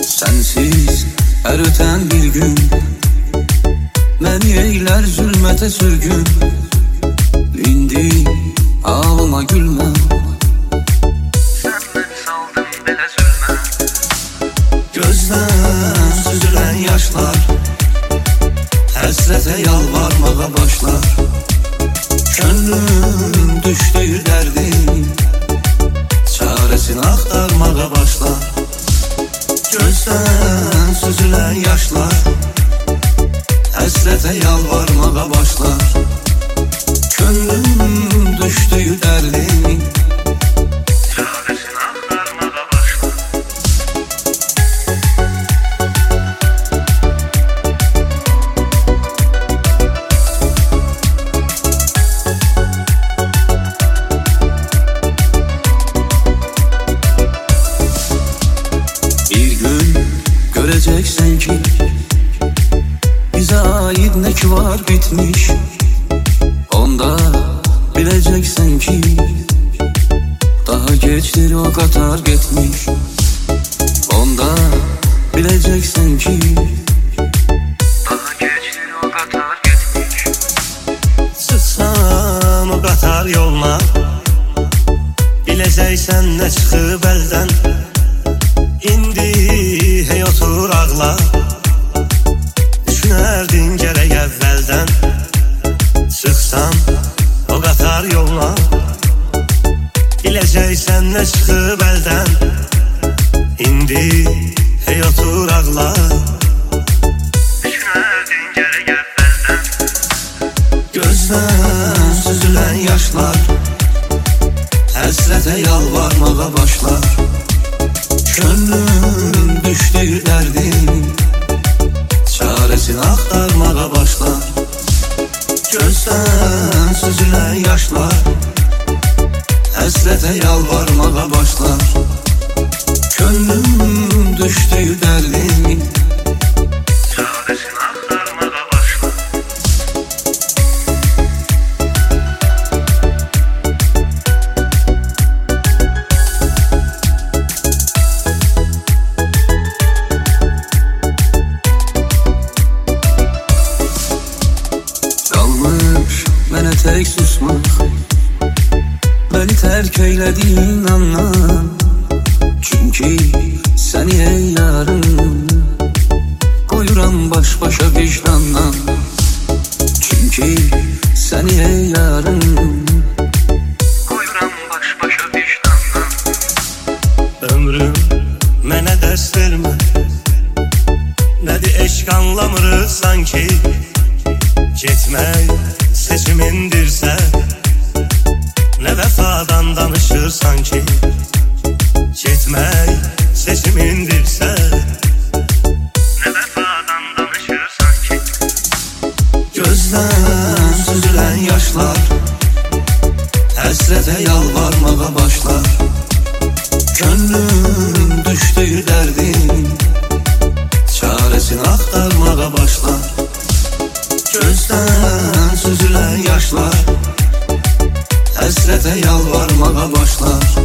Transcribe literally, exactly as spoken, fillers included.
Sensiz her öten bir gün beni eyler zulmete sürgün. İndi ağlama gülme, sen beni saldın bile zulme. Gözden süzülen yaşlar hasrete yalvarmağa başlar. Gönlüm düştüğü derdin çaresini aktarmağa başlar. Gözden süzülen yaşlar hasrete yalvarmağa başlar. Gönlüm düştüğü derdin çaresini aktarmağa başlar. Göreceksen ki bize ait ne ki var bitmiş. Onda bileceksen ki daha geçtir o kadar gitmiş. Onda bileceksen ki daha geçtir o kadar gitmiş. Çıksan o kadar yoluna, bileceksen ne çıkıp elden. İndi hey otur ağla, düşünerdin gerek evvelden. Çıksan o kadar yoluna, bileceksen ne çıkıp elden. İndi hey otur ağla, düşünerdin gerek evvelden. Gözden süzülen yaşlar hasrete yalvarmağa başlar. Gönlüm düştüğü derdin çaresini aktarmağa başlar. Gözden süzülen yaşlar hasrete yalvarmağa başlar. Gönlüm düştüğü derdin çaresini aktarmağa başlar. Mənə tek susmaq, beni terk eylediğin andan. Çünkü seni ey yarım koyuram baş başa vicdandan. Çünkü seni ey yarım koyuram baş başa vicdandan. ömrüm mənə dərs vermə, nədir eşq anlamırıq sanki. Getmək seçimindirsə, ne vefadan danışır sanki. Getmək seçimindirsə, ne vefadan danışır sanki. Gözden süzülen yaşlar hasrete yalvarmağa başlar. Gönlüm düştüğü derdin çaresini aktarmağa başlar. Gözden süzülen yaşlar hasrete yalvarmağa başlar.